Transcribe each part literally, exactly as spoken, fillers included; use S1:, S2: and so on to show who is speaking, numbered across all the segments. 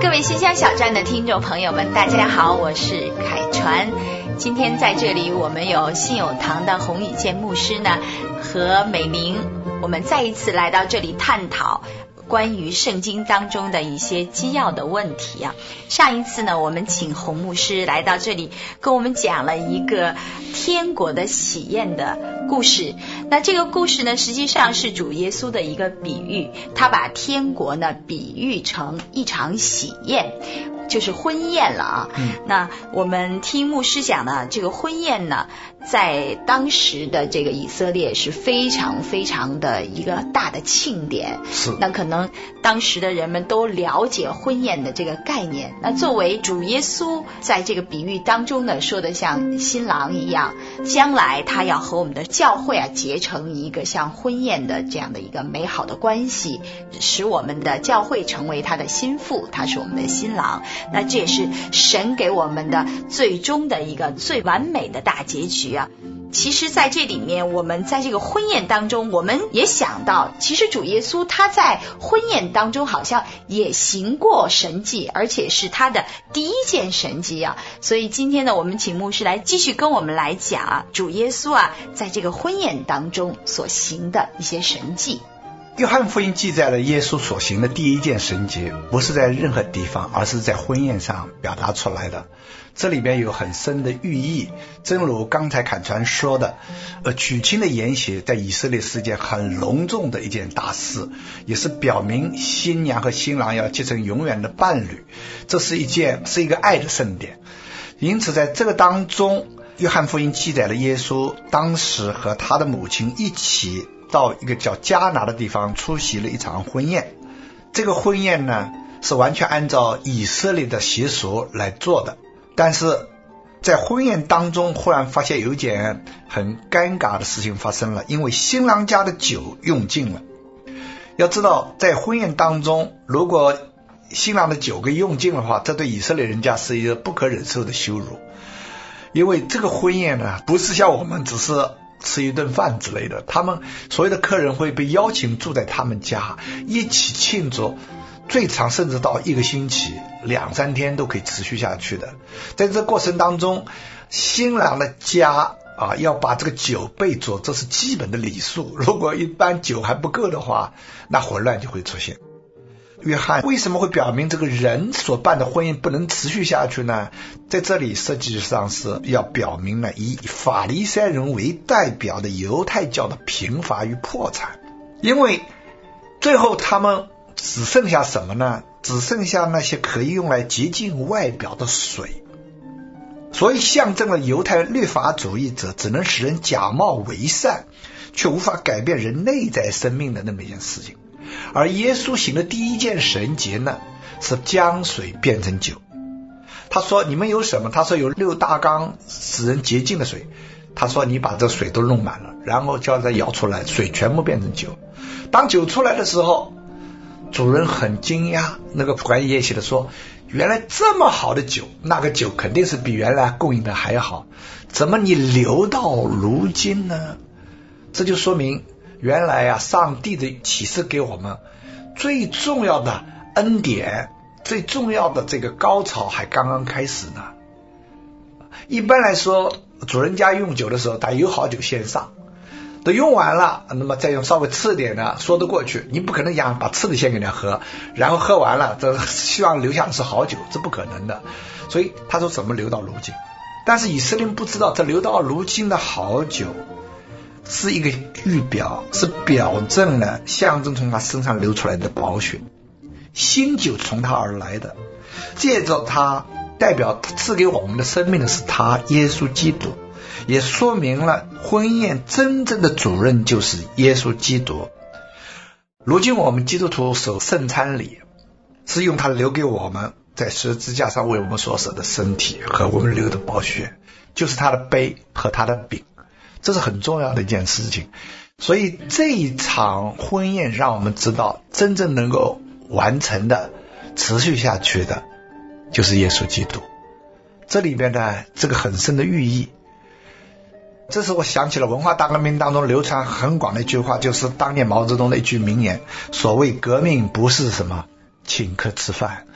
S1: 各位新乡小站的听众朋友们，大家好，我是凯传。今天在这里我们有信友堂的洪宇健牧师呢和美玲，我们再一次来到这里探讨关于圣经当中的一些基要的问题啊。上一次呢，我们请洪牧师来到这里跟我们讲了一个天国的喜宴的故事。那这个故事呢，实际上是主耶稣的一个比喻，他把天国呢比喻成一场喜宴，就是婚宴了啊。嗯、那我们听牧师讲呢，这个婚宴呢，在当时的这个以色列是非常非常的一个大的庆典。是。那可能当时的人们都了解婚宴的这个概念。那作为主耶稣在这个比喻当中呢，说的像新郎一样，将来他要和我们的教会啊结成一个像婚宴的这样的一个美好的关系，使我们的教会成为他的心腹，他是我们的新郎。那这也是神给我们的最终的一个最完美的大结局啊。其实在这里面，我们在这个婚宴当中，我们也想到，其实主耶稣他在婚宴当中好像也行过神迹，而且是他的第一件神迹啊。所以今天呢，我们请牧师来继续跟我们来讲啊，主耶稣啊在这个婚宴当中所行的一些神迹。
S2: 约翰福音记载了耶稣所行的第一件神迹，不是在任何地方，而是在婚宴上表达出来的。这里边有很深的寓意，正如刚才侃传说的，呃，娶亲的筵席在以色列是件很隆重的一件大事，也是表明新娘和新郎要结成永远的伴侣，这是一件是一个爱的盛典。因此在这个当中，约翰福音记载了耶稣当时和他的母亲一起到一个叫迦拿的地方出席了一场婚宴。这个婚宴呢，是完全按照以色列的习俗来做的，但是在婚宴当中忽然发现有一件很尴尬的事情发生了，因为新郎家的酒用尽了。要知道在婚宴当中，如果新郎的酒给用尽的话，这对以色列人家是一个不可忍受的羞辱。因为这个婚宴呢，不是像我们只是吃一顿饭之类的，他们所有的客人会被邀请住在他们家一起庆祝，最长甚至到一个星期两三天都可以持续下去的。在这过程当中，新郎的家啊要把这个酒备足，这是基本的礼数，如果一般酒还不够的话，那混乱就会出现。约翰为什么会表明这个人所办的婚姻不能持续下去呢？在这里实际上是要表明了以法利赛人为代表的犹太教的贫乏与破产。因为最后他们只剩下什么呢？只剩下那些可以用来洁净外表的水，所以象征了犹太律法主义者只能使人假冒为善，却无法改变人内在生命的那么一件事情。而耶稣行的第一件神迹呢，是将水变成酒。他说你们有什么？他说有六大缸使人洁净的水。他说你把这水都弄满了，然后叫它舀出来，水全部变成酒。当酒出来的时候，主人很惊讶，那个管宴席的说，原来这么好的酒，那个酒肯定是比原来供应的还好，怎么你留到如今呢？这就说明原来啊，上帝的启示给我们最重要的恩典，最重要的这个高潮还刚刚开始呢。一般来说，主人家用酒的时候，他有好酒先上，都用完了，那么再用稍微次点的说得过去。你不可能讲把次的先给人家喝，然后喝完了这希望留下的是好酒，这不可能的。所以他说怎么留到如今。但是以色列人不知道，这留到如今的好酒是一个预表，是表证了象征从他身上流出来的宝血，新酒从他而来的，借着他代表赐给我们的生命的是他耶稣基督，也说明了婚宴真正的主人就是耶稣基督。如今我们基督徒守圣餐礼，是用他留给我们在十字架上为我们所舍的身体和我们流的宝血，就是他的杯和他的饼，这是很重要的一件事情。所以这一场婚宴让我们知道，真正能够完成的持续下去的就是耶稣基督。这里边呢，这个很深的寓意。这时我想起了文化大革命当中流传很广的一句话，就是当年毛泽东的一句名言，所谓革命不是什么请客吃饭，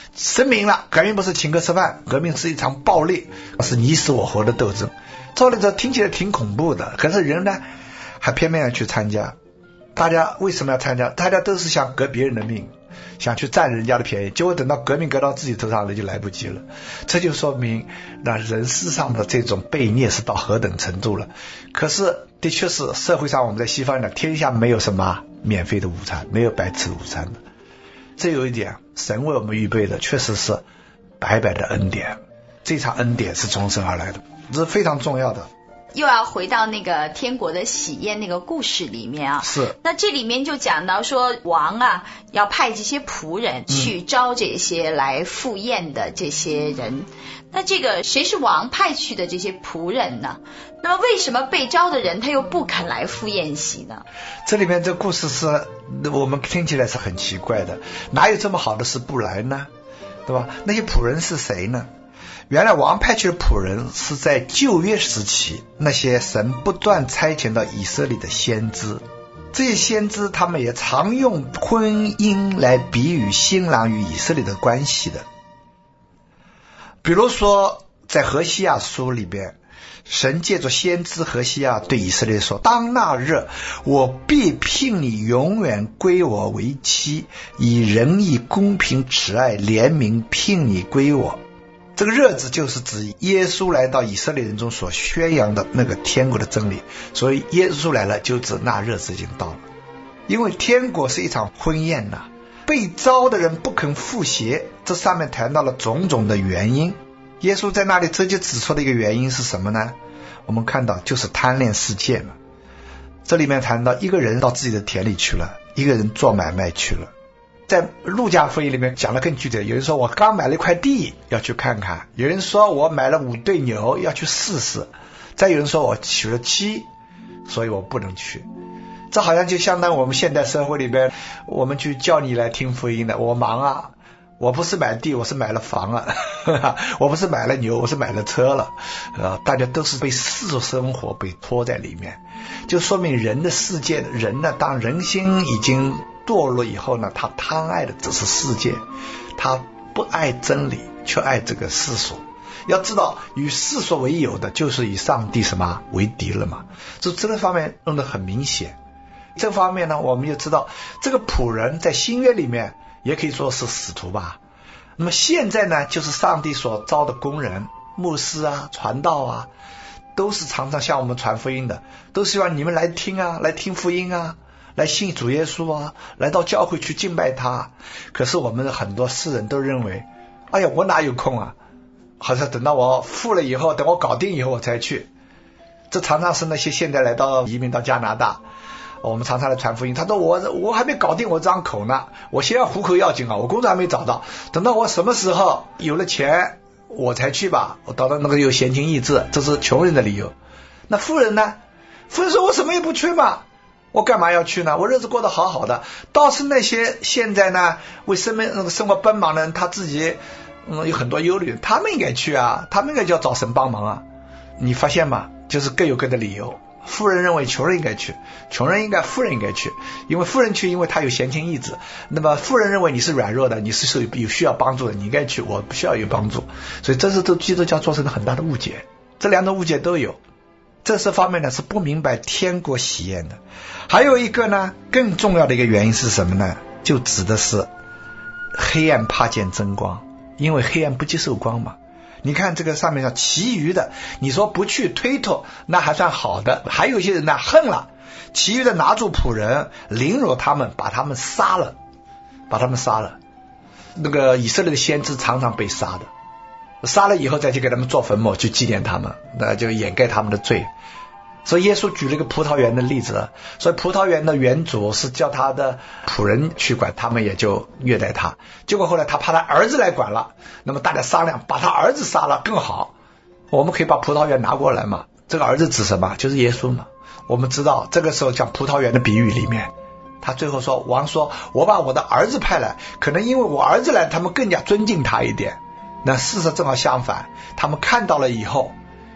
S2: 声明了，革命不是请客吃饭，革命是一场暴力，是你死我活的斗争。照理说听起来挺恐怖的，可是人呢还偏偏要去参加。大家为什么要参加？大家都是想革别人的命，想去占人家的便宜，结果等到革命革到自己头上了就来不及了。这就说明那人世上的这种悖逆是到何等程度了。可是的确是社会上我们在西方呢，天下没有什么免费的午餐，没有白吃午餐的。这有一点神为我们预备的确实是白白的恩典，这场恩典是从神而来的，这是非常重要的。
S1: 又要回到那个天国的喜宴那个故事里面啊，
S2: 是。
S1: 那这里面就讲到说王啊要派这些仆人去招这些来赴宴的这些人、嗯、那这个谁是王派去的这些仆人呢？那么为什么被招的人他又不肯来赴宴席呢？
S2: 这里面这故事是我们听起来是很奇怪的，哪有这么好的事不来呢？对吧？那些仆人是谁呢？原来王派去的仆人是在旧约时期那些神不断差遣到以色列的先知，这些先知他们也常用婚姻来比喻新郎与以色列的关系的。比如说在何西阿书里边，神借着先知何西阿对以色列说，当那日我必聘你永远归我为妻，以仁义公平慈爱怜悯聘你归我。这个日子就是指耶稣来到以色列人中所宣扬的那个天国的真理，所以耶稣来了就指那日子已经到了。因为天国是一场婚宴呐、啊，被招的人不肯赴协，这上面谈到了种种的原因。耶稣在那里直接指出的一个原因是什么呢？我们看到就是贪恋世界嘛。这里面谈到一个人到自己的田里去了，一个人做买卖去了。在路加福音里面讲得更具体，有人说我刚买了一块地要去看看，有人说我买了五对牛要去试试，再有人说我娶了妻所以我不能去。这好像就相当于我们现代社会里边，我们去叫你来听福音的，我忙啊，我不是买地我是买了房啊我不是买了牛我是买了车了、呃、大家都是被世生活被拖在里面，就说明人的世界人呢，当人心已经堕落以后呢，他贪爱的只是世界，他不爱真理，却爱这个世俗。要知道与世俗为友的就是与上帝什么为敌了嘛，就这个方面弄得很明显。这方面呢，我们就知道这个仆人在新约里面也可以说是使徒吧。那么现在呢，就是上帝所招的工人，牧师啊，传道啊，都是常常向我们传福音的，都希望你们来听啊，来听福音啊，来信主耶稣啊，来到教会去敬拜他。可是我们很多世人都认为，哎呀，我哪有空啊，好像等到我富了以后，等我搞定以后我才去。这常常是那些现在来到移民到加拿大，我们常常来传福音，他说我我还没搞定我张口呢，我先要糊口要紧啊，我工作还没找到，等到我什么时候有了钱我才去吧，我到那个有闲情逸致，这是穷人的理由。那富人呢？富人说我什么也不缺嘛，我干嘛要去呢？我日子过得好好的。倒是那些现在呢为生命生活奔忙的人，他自己嗯有很多忧虑，他们应该去啊，他们应该就要找神帮忙啊。你发现吗？就是各有各的理由。富人认为穷人应该去，穷人应该富人应该去，因为富人去，因为他有闲情逸致。那么富人认为你是软弱的，你是有需要帮助的，你应该去，我不需要有帮助。所以这是对基督教造成了很大的误解，这两种误解都有。这些方面呢是不明白天国喜宴的。还有一个呢，更重要的一个原因是什么呢？就指的是黑暗怕见真光，因为黑暗不接受光嘛。你看这个上面上其余的，你说不去推脱那还算好的，还有一些人呢恨了，其余的拿住仆人凌辱他们，把他们杀了，把他们杀了。那个以色列的先知常常被杀的，杀了以后再去给他们做坟墓去纪念他们，那就掩盖他们的罪。所以耶稣举了一个葡萄园的例子，所以葡萄园的园主是叫他的仆人去管，他们也就虐待他。结果后来他怕他儿子来管了，那么大家商量把他儿子杀了更好，我们可以把葡萄园拿过来嘛。这个儿子指什么？就是耶稣嘛。我们知道这个时候讲葡萄园的比喻里面，他最后说，王说我把我的儿子派来，可能因为我儿子来他们更加尊敬他一点。那事实正好相反，他们看到了以后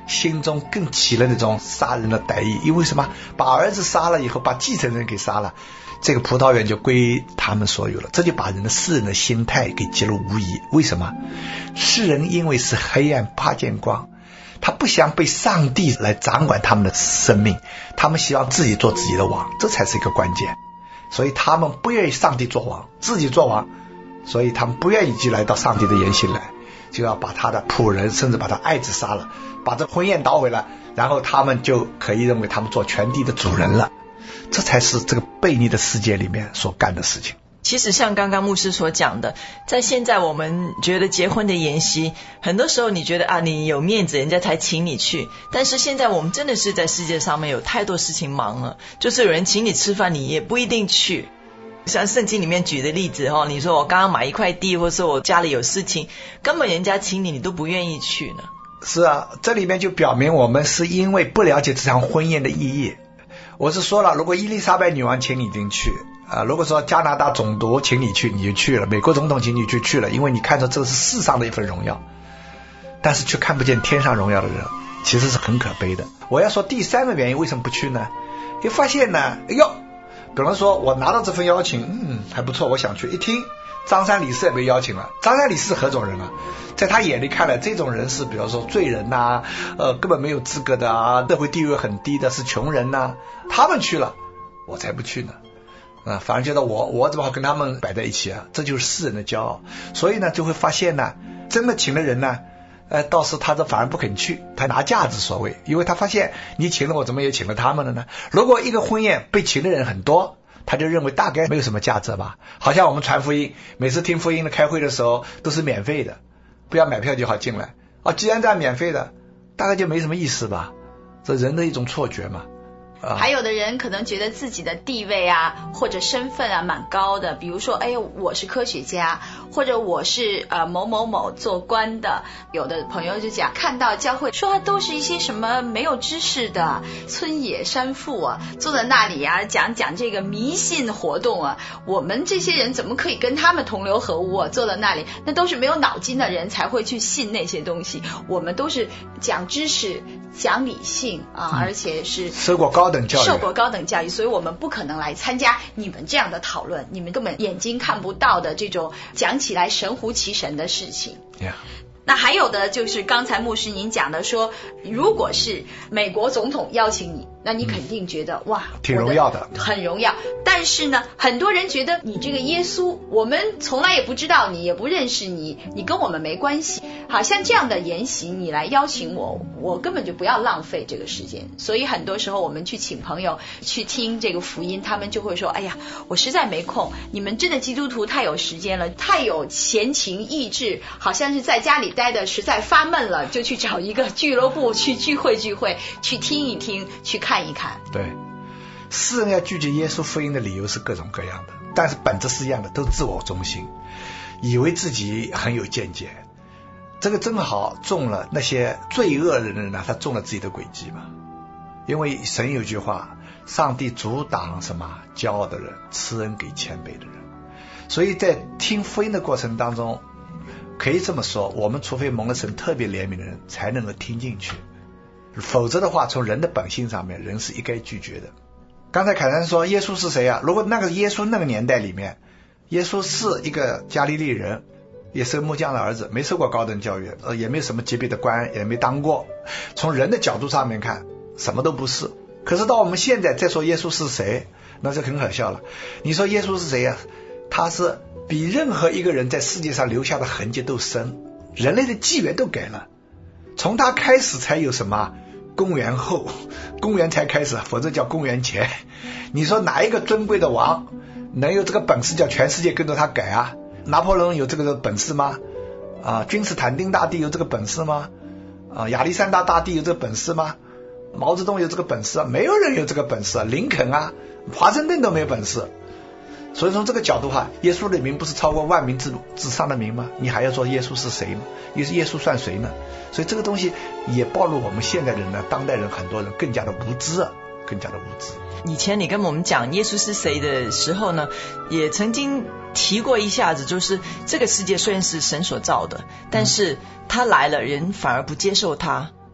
S2: 心中更起了那种杀人的歹意。因为什么？把儿子杀了以后，把继承人给杀了，这个葡萄园就归他们所有了，这就把人的世人的心态给揭露无疑。为什么？世人因为是黑暗怕见光，他不想被上帝来掌管他们的生命，他们希望自己做自己的王，这才是一个关键。所以他们不愿意上帝做王，自己做王，所以他们不愿意就来到上帝的言行来，就要把他的仆人甚至把他爱子杀了，把这婚宴捣毁了，然后他们就可以认为他们做全地的主人了。这才是这个悖逆的世界里面所干的事情。
S3: 其实像刚刚牧师所讲的，在现在我们觉得结婚的筵席，很多时候你觉得啊，你有面子人家才请你去，但是现在我们真的是在世界上面有太多事情忙了，就是有人请你吃饭你也不一定去。像圣经里面举的例子、哦、你说我刚刚买一块地，或是我家里有事情，根本人家请你你都不愿意去呢。
S2: 是啊，这里面就表明我们是因为不了解这场婚宴的意义。我是说了，如果伊丽莎白女王请你一定去啊，如果说加拿大总督请你去你就去了，美国总统请你就去了，因为你看着这是世上的一份荣耀，但是却看不见天上荣耀的人，其实是很可悲的。我要说第三个原因为什么不去呢？你发现呢，哎呦，比方说我拿到这份邀请，嗯，还不错，我想去，一听张三李四也被邀请了。张三李四是何种人啊？在他眼里看来，这种人是比方说罪人呐、啊，呃，根本没有资格的啊，社会地位很低的，是穷人呐、啊。他们去了，我才不去呢。啊，反而觉得我我怎么好跟他们摆在一起啊？这就是世人的骄傲。所以呢，就会发现呢，真的请的人呢，呃，倒是他这反而不肯去，他拿架子所谓，因为他发现你请了我，怎么也请了他们了呢？如果一个婚宴被请的人很多，他就认为大概没有什么价值吧。好像我们传福音，每次听福音的开会的时候都是免费的，不要买票就好进来啊。既然这样免费的，大概就没什么意思吧。这人的一种错觉嘛。
S1: 还有的人可能觉得自己的地位啊或者身份啊蛮高的，比如说哎，我是科学家，或者我是呃某某某做官的。有的朋友就讲，看到教会说都是一些什么没有知识的村野山妇啊，坐在那里啊讲讲这个迷信活动啊，我们这些人怎么可以跟他们同流合污啊？坐在那里，那都是没有脑筋的人才会去信那些东西，我们都是讲知识讲理性啊，嗯、而且是
S2: 受过高等教育，
S1: 受过高等教育，所以我们不可能来参加你们这样的讨论，你们根本眼睛看不到的这种讲起来神乎其神的事情。
S2: Yeah.
S1: 那还有的就是刚才牧师您讲的说，如果是美国总统邀请你，那你肯定觉得、嗯、哇
S2: 挺荣耀的，
S1: 很荣耀。但是呢，很多人觉得你这个耶稣，我们从来也不知道你，也不认识你，你跟我们没关系。好像这样的言行你来邀请我，我根本就不要浪费这个时间。所以很多时候我们去请朋友去听这个福音，他们就会说，哎呀，我实在没空，你们真的基督徒太有时间了，太有闲情逸致，好像是在家里待的实在发闷了，就去找一个俱乐部去聚会聚会，去听一听，去看一看。
S2: 对，世人要拒绝耶稣福音的理由是各种各样的，但是本质是一样的，都自我中心，以为自己很有见解。这个正好中了那些罪恶的人呢，他中了自己的诡计嘛。因为神有句话，上帝阻挡什么骄傲的人，赐恩给谦卑的人。所以在听福音的过程当中，可以这么说，我们除非蒙了神特别怜悯的人才能够听进去，否则的话从人的本性上面，人是应该拒绝的。刚才凯南说耶稣是谁啊？如果那个耶稣那个年代里面，耶稣是一个加利利人，也是木匠的儿子，没受过高等教育，呃，也没什么级别的官，也没当过，从人的角度上面看什么都不是。可是到我们现在再说耶稣是谁，那就很可笑了。你说耶稣是谁啊？他是比任何一个人在世界上留下的痕迹都深，人类的纪元都改了，从他开始才有什么公元后，公元才开始，否则叫公元前。你说哪一个尊贵的王能有这个本事叫全世界跟着他改啊？拿破仑有这个本事吗？啊，君士坦丁大帝有这个本事吗？啊，亚历山大大帝有这个本事吗？毛泽东有这个本事啊？没有人有这个本事啊，林肯啊，华盛顿都没有本事。所以从这个角度哈，耶稣的名不是超过万民之之上的名吗？你还要说耶稣是谁吗？耶稣耶稣算谁呢？所以这个东西也暴露我们现代人呢，当代人很多人更加的无知啊，更加的无知。
S3: 以前你跟我们讲耶稣是谁的时候呢，也曾经提过一下子，就是这个世界虽然是神所造的，但是他来了，人反而不接受他。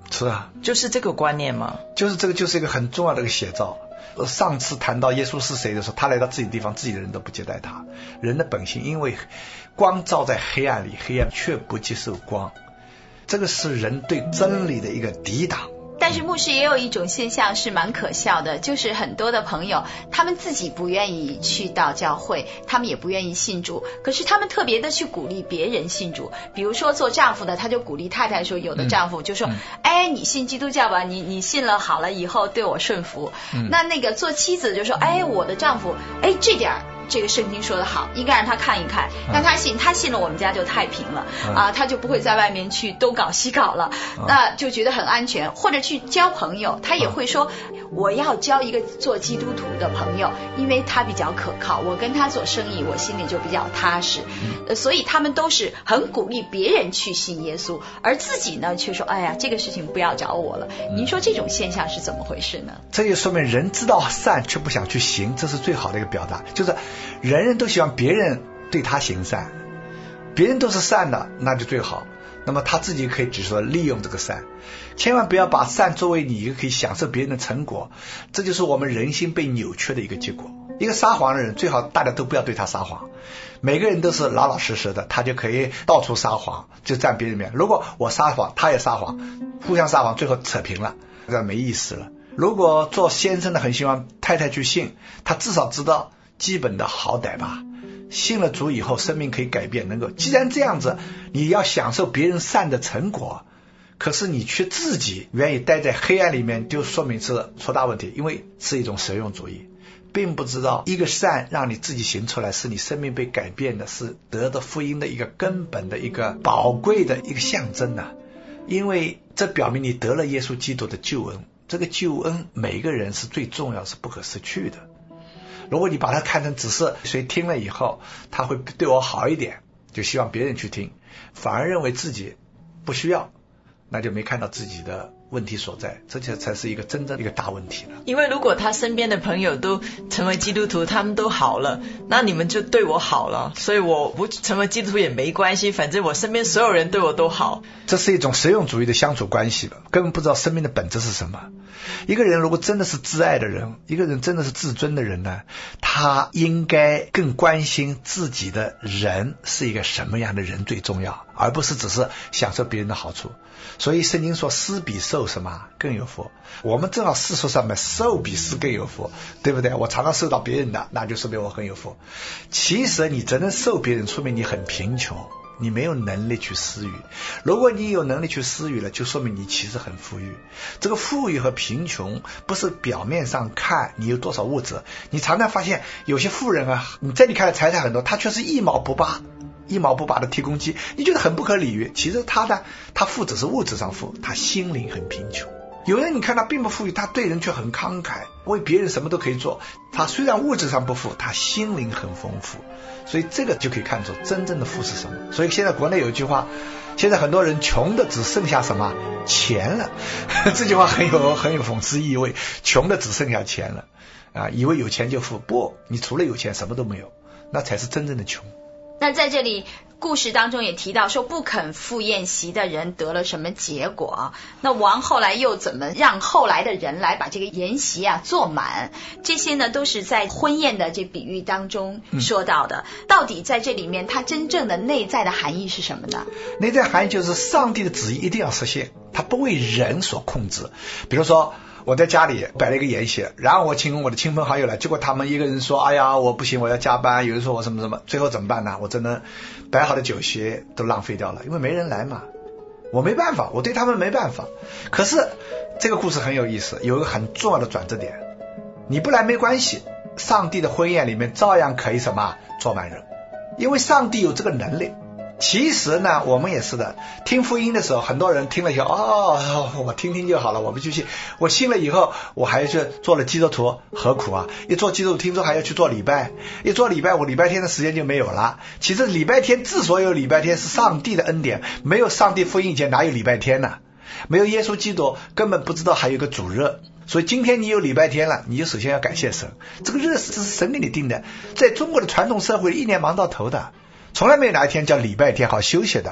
S2: 是啊，
S3: 就是这个观念吗？
S2: 就是这个就是一个很重要的一个写照。上次谈到耶稣是谁的时候，他来到自己的地方，自己的人都不接待他。人的本性因为光照在黑暗里，黑暗却不接受光，这个是人对真理的一个抵挡。
S1: 但是牧师也有一种现象是蛮可笑的，就是很多的朋友他们自己不愿意去到教会，他们也不愿意信主，可是他们特别的去鼓励别人信主。比如说做丈夫的他就鼓励太太说，有的丈夫就说、嗯、哎你信基督教吧，你你信了好了以后对我顺服、嗯、那那个做妻子就说，哎我的丈夫哎这点这个圣经说的好，应该让他看一看，让他信，他信了我们家就太平了、嗯、啊，他就不会在外面去东搞西搞了、嗯、那就觉得很安全。或者去交朋友，他也会说、嗯、我要交一个做基督徒的朋友，因为他比较可靠，我跟他做生意我心里就比较踏实、嗯呃、所以他们都是很鼓励别人去信耶稣，而自己呢却说哎呀这个事情不要找我了、嗯、您说这种现象是怎么回事呢？
S2: 这就说明人知道善却不想去行，这是最好的一个表达，就是人人都希望别人对他行善，别人都是善的那就最好，那么他自己可以只说利用这个善，千万不要把善作为你一个可以享受别人的成果，这就是我们人心被扭曲的一个结果。一个撒谎的人最好大家都不要对他撒谎，每个人都是老老实实的，他就可以到处撒谎，就占别人面。如果我撒谎他也撒谎，互相撒谎，最后扯平了，这没意思了。如果做先生的很希望太太去信，他至少知道基本的好歹吧，信了主以后生命可以改变，能够既然这样子你要享受别人善的成果，可是你却自己愿意待在黑暗里面，就说明是错大问题，因为是一种实用主义，并不知道一个善让你自己行出来是你生命被改变的，是得的福音的一个根本的一个宝贵的一个象征啊。因为这表明你得了耶稣基督的救恩，这个救恩每一个人是最重要，是不可失去的。如果你把它看成只是谁听了以后他会对我好一点，就希望别人去听，反而认为自己不需要，那就没看到自己的问题所在，这才是一个真正的一个大问题了。
S3: 因为如果他身边的朋友都成为基督徒，他们都好了，那你们就对我好了，所以我不成为基督徒也没关系，反正我身边所有人对我都好。
S2: 这是一种实用主义的相处关系了，根本不知道生命的本质是什么。一个人如果真的是自爱的人，一个人真的是自尊的人呢，他应该更关心自己的人是一个什么样的人最重要，而不是只是享受别人的好处。所以圣经说施比受什么更有福，我们正好世俗上面受比施更有福，对不对？我常常受到别人的，那就说明我很有福。其实你真正受别人，说明你很贫穷，你没有能力去施予。如果你有能力去施予了，就说明你其实很富裕。这个富裕和贫穷不是表面上看你有多少物质，你常常发现有些富人啊，你在你看来财产很多，他却是一毛不拔一毛不拔的提供机，你觉得很不可理喻。其实他呢，他富只是物质上富，他心灵很贫穷。有人你看他并不富裕，他对人却很慷慨，为别人什么都可以做，他虽然物质上不富，他心灵很丰富。所以这个就可以看出真正的富是什么。所以现在国内有一句话，现在很多人穷的只剩下什么钱了这句话很有很有讽刺意味，穷的只剩下钱了啊，以为有钱就富，不，你除了有钱什么都没有，那才是真正的穷。
S1: 那在这里故事当中也提到说，不肯赴宴席的人得了什么结果，那王后来又怎么让后来的人来把这个宴席啊坐满，这些呢都是在婚宴的这比喻当中说到的、嗯、到底在这里面它真正的内在的含义是什么呢？
S2: 内在含义就是上帝的旨意一定要实现，他不为人所控制。比如说我在家里摆了一个筵席，然后我请我的亲朋好友来，结果他们一个人说哎呀我不行我要加班，有人说我什么什么，最后怎么办呢？我真的摆好的酒席都浪费掉了，因为没人来嘛，我没办法，我对他们没办法。可是这个故事很有意思，有一个很重要的转折点，你不来没关系，上帝的婚宴里面照样可以什么坐满人，因为上帝有这个能力。其实呢我们也是的，听福音的时候很多人听了以后哦我听听就好了，我不去信，我信了以后我还去做了基督徒，何苦啊，一做基督徒听说还要去做礼拜，一做礼拜我礼拜天的时间就没有了。其实礼拜天之所以有礼拜天是上帝的恩典，没有上帝福音以前哪有礼拜天呢？没有耶稣基督根本不知道还有个主日，所以今天你有礼拜天了，你就首先要感谢神，这个日子是神给你定的，在中国的传统社会一年忙到头的，从来没有哪一天叫礼拜天好休息的。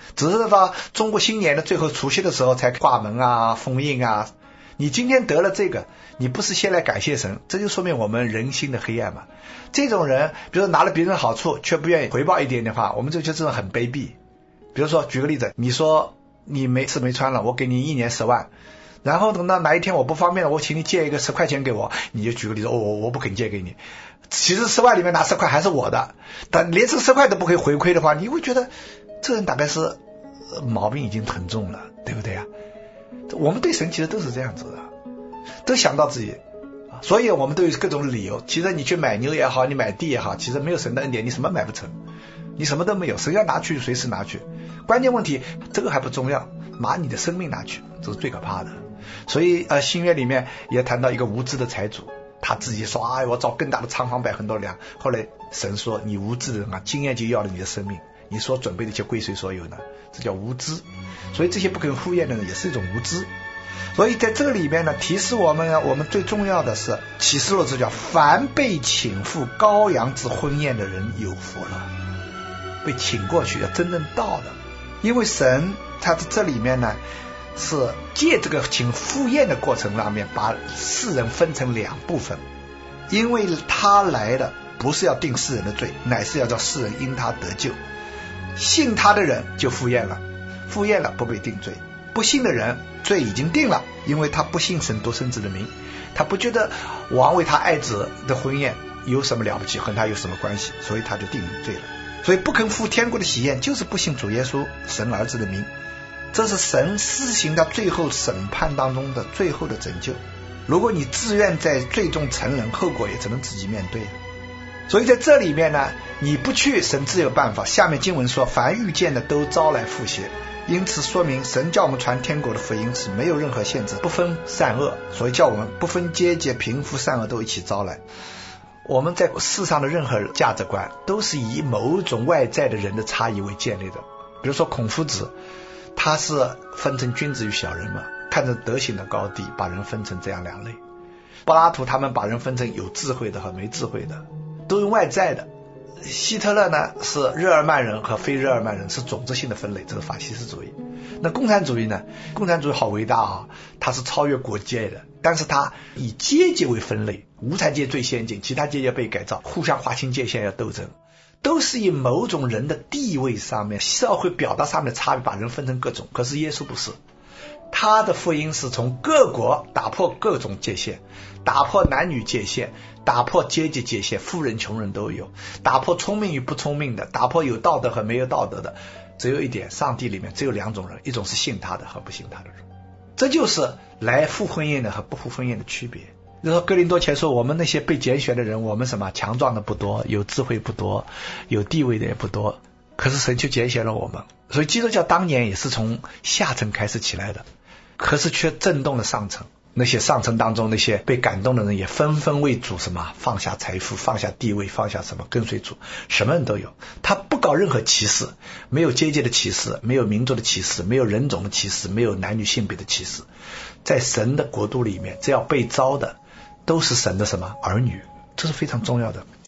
S2: 只是到中国新年的最后除夕的时候才挂门啊封印啊。你今天得了这个，你不是先来感谢神，这就说明我们人心的黑暗嘛。这种人比如说拿了别人的好处却不愿意回报一点点的话，我们就觉得这种很卑鄙。比如说举个例子，你说你没吃没穿了，我给你一年十万，然后等到哪一天我不方便了，我请你借一个十块钱给我，你就举个例子，哦、我我不肯借给你，其实十万里面拿十块还是我的，但连这十块都不可以回馈的话，你会觉得这人大概是毛病已经很重了，对不对啊？我们对神其实都是这样子的，都想到自己，所以我们都有各种理由。其实你去买牛也好，你买地也好，其实没有神的恩典你什么买不成，你什么都没有，神要拿去随时拿去。关键问题这个还不重要，拿你的生命拿去，这是最可怕的。所以呃，新约里面也谈到一个无知的财主，他自己说哎，我造更大的仓房摆很多粮，后来神说你无知的人啊，经验就要了你的生命，你所准备的就归谁所有呢？这叫无知。所以这些不肯赴宴的人也是一种无知。所以在这个里面呢，提示我们呢，我们最重要的是启示录这叫凡被请赴羔羊之婚宴的人有福了，被请过去要真正到的。因为神他在这里面呢是借这个请赴宴的过程上面把世人分成两部分，因为他来的不是要定世人的罪，乃是要叫世人因他得救。信他的人就赴宴了，赴宴了不被定罪，不信的人罪已经定了，因为他不信神独生子的名，他不觉得王为他爱子的婚宴有什么了不起，和他有什么关系，所以他就定罪了。所以不肯赴天国的喜宴就是不信主耶稣神儿子的名，这是神施行到最后审判当中的最后的拯救。如果你自愿在最终承认，后果也只能自己面对。所以在这里面呢，你不去神自有办法。下面经文说凡遇见的都招来复写，因此说明神叫我们传天国的福音是没有任何限制，不分善恶，所以叫我们不分阶级贫富善恶都一起招来。我们在世上的任何价值观都是以某种外在的人的差异为建立的。比如说孔夫子，他是分成君子与小人嘛，看着德行的高低把人分成这样两类。柏拉图他们把人分成有智慧的和没智慧的，都用外在的。希特勒呢是日耳曼人和非日耳曼人，是种族性的分类，这是法西斯主义。那共产主义呢，共产主义好伟大啊，它是超越国界的，但是它以阶级为分类，无产阶级最先进，其他阶级被改造，互相划清界限要斗争，都是以某种人的地位上面社会表达上面的差别把人分成各种。可是耶稣不是，他的福音是从各国打破各种界限，打破男女界限，打破阶级界限，富人穷人都有，打破聪明与不聪明的，打破有道德和没有道德的。只有一点，上帝里面只有两种人，一种是信他的和不信他的人。这就是来赴婚宴的和不赴婚宴的区别。就说哥林多前说，我们那些被拣选的人，我们什么强壮的不多，有智慧不多，有地位的也不多，可是神就拣选了我们。所以基督教当年也是从下层开始起来的，可是却震动了上层。那些上层当中那些被感动的人也纷纷为主什么放下财富，放下地位，放下什么跟随主，什么人都有。他不搞任何歧视，没有阶级的歧视，没有民族的歧视，没有人种的歧视，没有男女性别的歧视。在神的国度里面，只要被招的都是神的什么儿女，这是非常重要的。